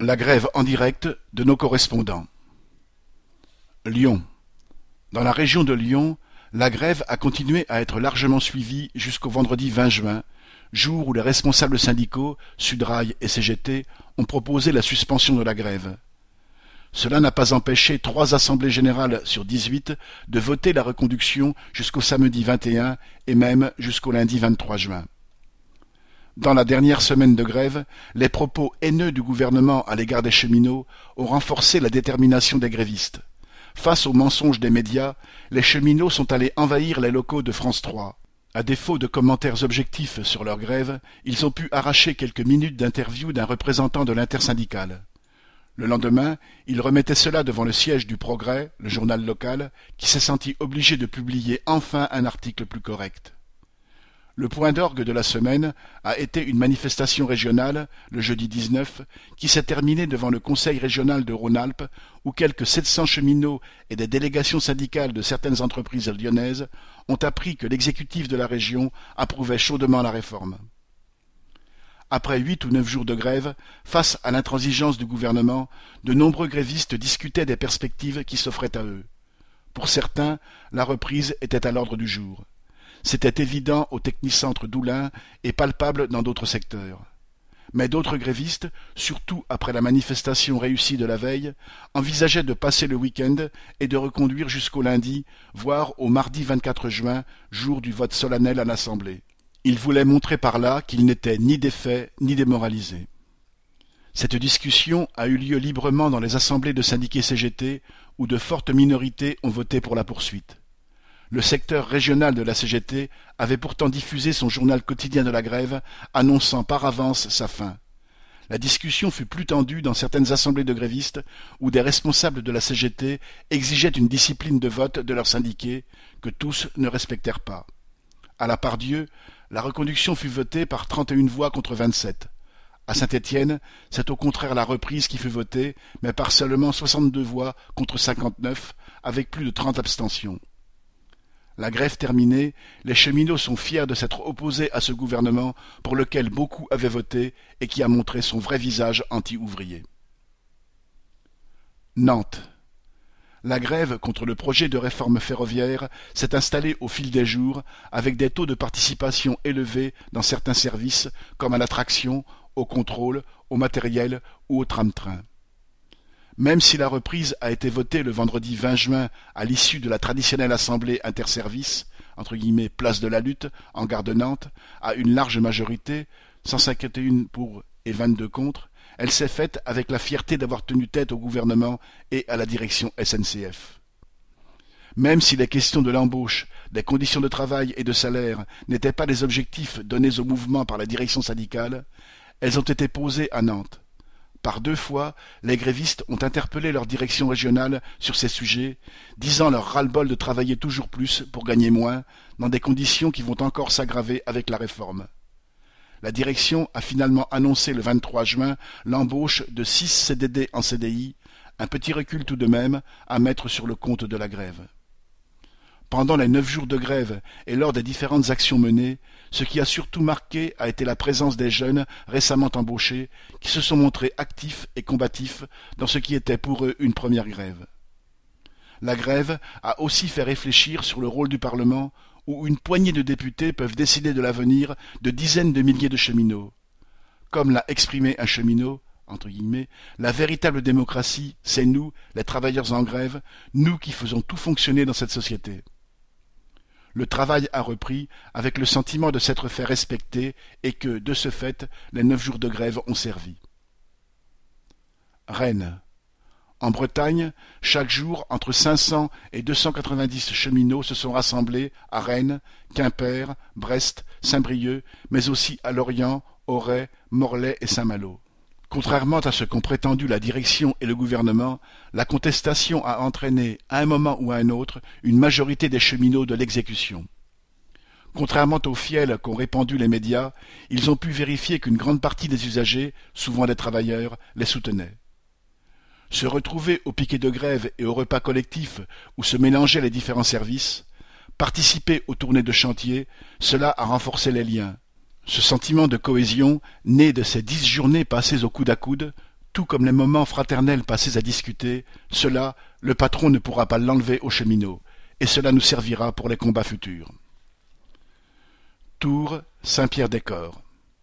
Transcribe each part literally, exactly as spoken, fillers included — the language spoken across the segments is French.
La grève en direct de nos correspondants. Lyon. Dans la région de Lyon, la grève a continué à être largement suivie jusqu'au vendredi vingt juin, jour où les responsables syndicaux, Sudrail et C G T, ont proposé la suspension de la grève. Cela n'a pas empêché trois assemblées générales sur dix-huit de voter la reconduction jusqu'au samedi vingt et un et même jusqu'au lundi vingt-trois juin. Dans la dernière semaine de grève, les propos haineux du gouvernement à l'égard des cheminots ont renforcé la détermination des grévistes. Face aux mensonges des médias, les cheminots sont allés envahir les locaux de France trois. À défaut de commentaires objectifs sur leur grève, ils ont pu arracher quelques minutes d'interview d'un représentant de l'intersyndicale. Le lendemain, ils remettaient cela devant le siège du Progrès, le journal local, qui s'est senti obligé de publier enfin un article plus correct. Le point d'orgue de la semaine a été une manifestation régionale, le jeudi dix-neuf, qui s'est terminée devant le Conseil régional de Rhône-Alpes, où quelques sept cents cheminots et des délégations syndicales de certaines entreprises lyonnaises ont appris que l'exécutif de la région approuvait chaudement la réforme. Après huit ou neuf jours de grève, face à l'intransigeance du gouvernement, de nombreux grévistes discutaient des perspectives qui s'offraient à eux. Pour certains, la reprise était à l'ordre du jour. C'était évident au technicentre d'Oulin et palpable dans d'autres secteurs. Mais d'autres grévistes, surtout après la manifestation réussie de la veille, envisageaient de passer le week-end et de reconduire jusqu'au lundi, voire au mardi vingt-quatre juin, jour du vote solennel à l'Assemblée. Ils voulaient montrer par là qu'ils n'étaient ni défaits ni démoralisés. Cette discussion a eu lieu librement dans les assemblées de syndiqués C G T, où de fortes minorités ont voté pour la poursuite. Le secteur régional de la C G T avait pourtant diffusé son journal quotidien de la grève, annonçant par avance sa fin. La discussion fut plus tendue dans certaines assemblées de grévistes, où des responsables de la C G T exigeaient une discipline de vote de leurs syndiqués, que tous ne respectèrent pas. À la Pardieu, la reconduction fut votée par trente et une voix contre vingt-sept. À Saint-Étienne, c'est au contraire la reprise qui fut votée, mais par seulement soixante-deux voix contre cinquante-neuf, avec plus de trente abstentions. La grève terminée, les cheminots sont fiers de s'être opposés à ce gouvernement pour lequel beaucoup avaient voté et qui a montré son vrai visage anti-ouvrier. Nantes. La grève contre le projet de réforme ferroviaire s'est installée au fil des jours avec des taux de participation élevés dans certains services comme à l'attraction, au contrôle, au matériel ou au tram-train. Même si la reprise a été votée le vendredi vingt juin à l'issue de la traditionnelle assemblée interservices, entre guillemets place de la lutte, en gare de Nantes, à une large majorité, cent cinquante et un pour et vingt-deux contre, elle s'est faite avec la fierté d'avoir tenu tête au gouvernement et à la direction S N C F. Même si les questions de l'embauche, des conditions de travail et de salaire n'étaient pas les objectifs donnés au mouvement par la direction syndicale, elles ont été posées à Nantes. Par deux fois, les grévistes ont interpellé leur direction régionale sur ces sujets, disant leur ras-le-bol de travailler toujours plus pour gagner moins, dans des conditions qui vont encore s'aggraver avec la réforme. La direction a finalement annoncé le vingt-trois juin l'embauche de six C D D en C D I, un petit recul tout de même à mettre sur le compte de la grève. Pendant les neuf jours de grève et lors des différentes actions menées, ce qui a surtout marqué a été la présence des jeunes récemment embauchés qui se sont montrés actifs et combatifs dans ce qui était pour eux une première grève. La grève a aussi fait réfléchir sur le rôle du Parlement où une poignée de députés peuvent décider de l'avenir de dizaines de milliers de cheminots. Comme l'a exprimé un cheminot, entre guillemets, la véritable démocratie, c'est nous, les travailleurs en grève, nous qui faisons tout fonctionner dans cette société. Le travail a repris avec le sentiment de s'être fait respecter et que, de ce fait, les neuf jours de grève ont servi. Rennes. En Bretagne, chaque jour, entre cinq cents et deux cent quatre-vingt-dix cheminots se sont rassemblés à Rennes, Quimper, Brest, Saint-Brieuc, mais aussi à Lorient, Auray, Morlaix et Saint-Malo. Contrairement à ce qu'ont prétendu la direction et le gouvernement, la contestation a entraîné, à un moment ou à un autre, une majorité des cheminots de l'exécution. Contrairement au fiel qu'ont répandu les médias, ils ont pu vérifier qu'une grande partie des usagers, souvent des travailleurs, les soutenaient. Se retrouver au piquet de grève et au repas collectif où se mélangeaient les différents services, participer aux tournées de chantier, cela a renforcé les liens. Ce sentiment de cohésion, né de ces dix journées passées au coude à coude, Tout comme les moments fraternels passés à discuter, cela, le patron ne pourra pas l'enlever aux cheminots, et cela nous servira pour les combats futurs. Tours, Saint-Pierre-des-Corps.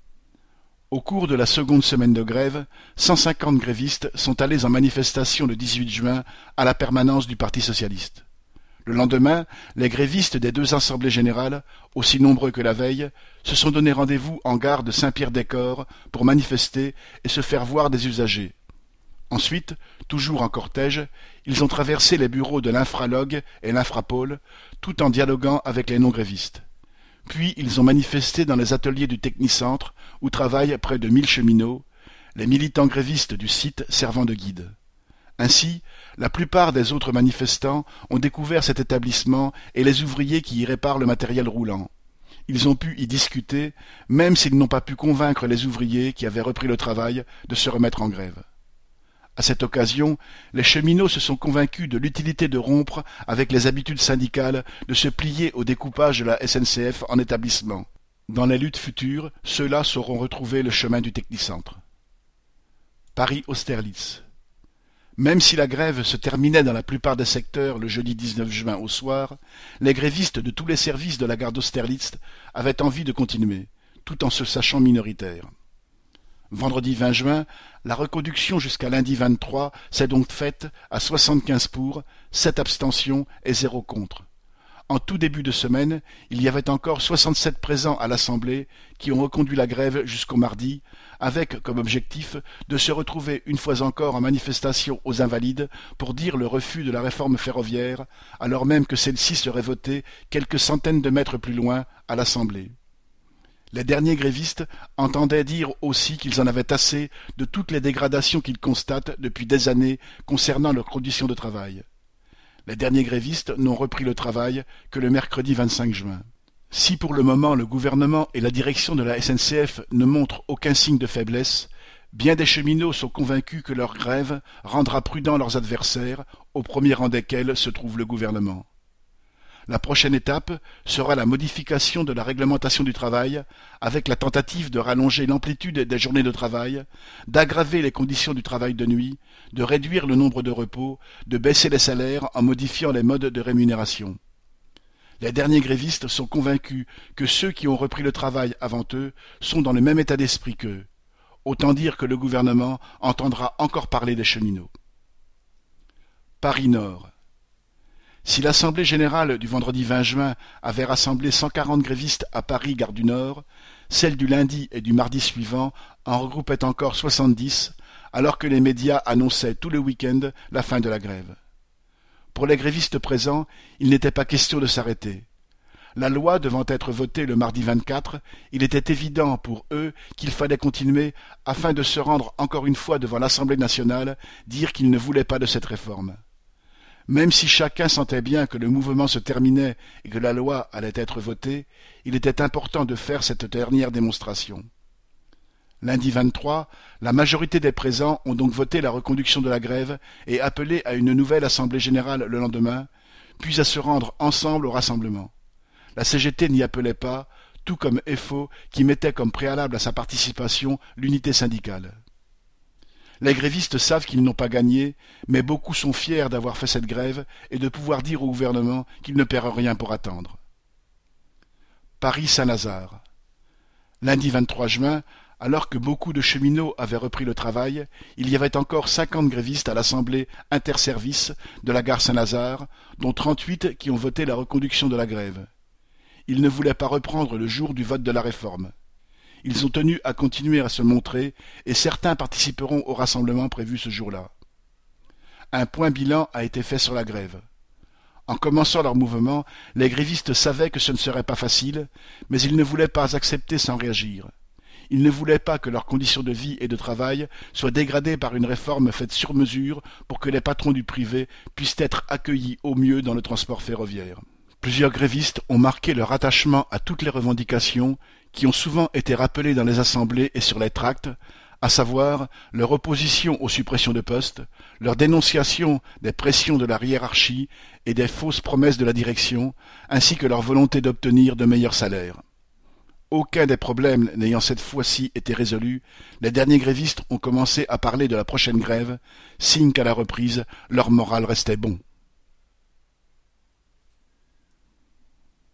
Au cours de la seconde semaine de grève, cent cinquante grévistes sont allés en manifestation le dix-huit juin à la permanence du Parti socialiste. Le lendemain, les grévistes des deux assemblées générales, aussi nombreux que la veille, se sont donné rendez-vous en gare de Saint-Pierre-des-Corps pour manifester et se faire voir des usagers. Ensuite, toujours en cortège, ils ont traversé les bureaux de l'Infralogue et l'Infrapôle, tout en dialoguant avec les non-grévistes. Puis ils ont manifesté dans les ateliers du Technicentre, où travaillent près de mille cheminots, les militants grévistes du site servant de guide. Ainsi, la plupart des autres manifestants ont découvert cet établissement et les ouvriers qui y réparent le matériel roulant. Ils ont pu y discuter, même s'ils n'ont pas pu convaincre les ouvriers qui avaient repris le travail de se remettre en grève. À cette occasion, les cheminots se sont convaincus de l'utilité de rompre avec les habitudes syndicales de se plier au découpage de la S N C F en établissements. Dans les luttes futures, ceux-là sauront retrouver le chemin du Technicentre. Paris-Austerlitz. Même si la grève se terminait dans la plupart des secteurs le jeudi dix-neuf juin au soir, les grévistes de tous les services de la gare d'Austerlitz avaient envie de continuer, tout en se sachant minoritaires. Vendredi vingt juin, la reconduction jusqu'à lundi vingt-trois s'est donc faite à soixante-quinze pour, sept abstentions et zéro contre. En tout début de semaine, il y avait encore soixante-sept présents à l'Assemblée qui ont reconduit la grève jusqu'au mardi, avec comme objectif de se retrouver une fois encore en manifestation aux Invalides pour dire le refus de la réforme ferroviaire, alors même que celle-ci serait votée quelques centaines de mètres plus loin à l'Assemblée. Les derniers grévistes entendaient dire aussi qu'ils en avaient assez de toutes les dégradations qu'ils constatent depuis des années concernant leurs conditions de travail. Les derniers grévistes n'ont repris le travail que le mercredi vingt-cinq juin. Si pour le moment le gouvernement et la direction de la S N C F ne montrent aucun signe de faiblesse, bien des cheminots sont convaincus que leur grève rendra prudents leurs adversaires, au premier rang desquels se trouve le gouvernement. La prochaine étape sera la modification de la réglementation du travail, avec la tentative de rallonger l'amplitude des journées de travail, d'aggraver les conditions du travail de nuit, de réduire le nombre de repos, de baisser les salaires en modifiant les modes de rémunération. Les derniers grévistes sont convaincus que ceux qui ont repris le travail avant eux sont dans le même état d'esprit qu'eux. Autant dire que le gouvernement entendra encore parler des cheminots. Paris-Nord. Si l'Assemblée générale du vendredi vingt juin avait rassemblé cent quarante grévistes à Paris gare du Nord, celle du lundi et du mardi suivant en regroupait encore soixante-dix, alors que les médias annonçaient tout le week-end la fin de la grève. Pour les grévistes présents, il n'était pas question de s'arrêter. La loi devant être votée le mardi vingt-quatre, il était évident pour eux qu'il fallait continuer afin de se rendre encore une fois devant l'Assemblée nationale, dire qu'ils ne voulaient pas de cette réforme. Même si chacun sentait bien que le mouvement se terminait et que la loi allait être votée, il était important de faire cette dernière démonstration. Lundi vingt-trois, la majorité des présents ont donc voté la reconduction de la grève et appelé à une nouvelle assemblée générale le lendemain, puis à se rendre ensemble au rassemblement. La C G T n'y appelait pas, tout comme F O qui mettait comme préalable à sa participation l'unité syndicale. Les grévistes savent qu'ils n'ont pas gagné, mais beaucoup sont fiers d'avoir fait cette grève et de pouvoir dire au gouvernement qu'ils ne perdent rien pour attendre. Paris-Saint-Lazare. Lundi vingt-trois juin, alors que beaucoup de cheminots avaient repris le travail, il y avait encore cinquante grévistes à l'Assemblée interservice de la gare Saint-Lazare, dont trente-huit qui ont voté la reconduction de la grève. Ils ne voulaient pas reprendre le jour du vote de la réforme. Ils ont tenu à continuer à se montrer et certains participeront au rassemblement prévu ce jour-là. Un point bilan a été fait sur la grève. En commençant leur mouvement, les grévistes savaient que ce ne serait pas facile, mais ils ne voulaient pas accepter sans réagir. Ils ne voulaient pas que leurs conditions de vie et de travail soient dégradées par une réforme faite sur mesure pour que les patrons du privé puissent être accueillis au mieux dans le transport ferroviaire. Plusieurs grévistes ont marqué leur attachement à toutes les revendications qui ont souvent été rappelées dans les assemblées et sur les tracts, à savoir leur opposition aux suppressions de postes, leur dénonciation des pressions de la hiérarchie et des fausses promesses de la direction, ainsi que leur volonté d'obtenir de meilleurs salaires. aucun des problèmes n'ayant cette fois-ci été résolu, les derniers grévistes ont commencé à parler de la prochaine grève, signe qu'à la reprise, leur moral restait bon.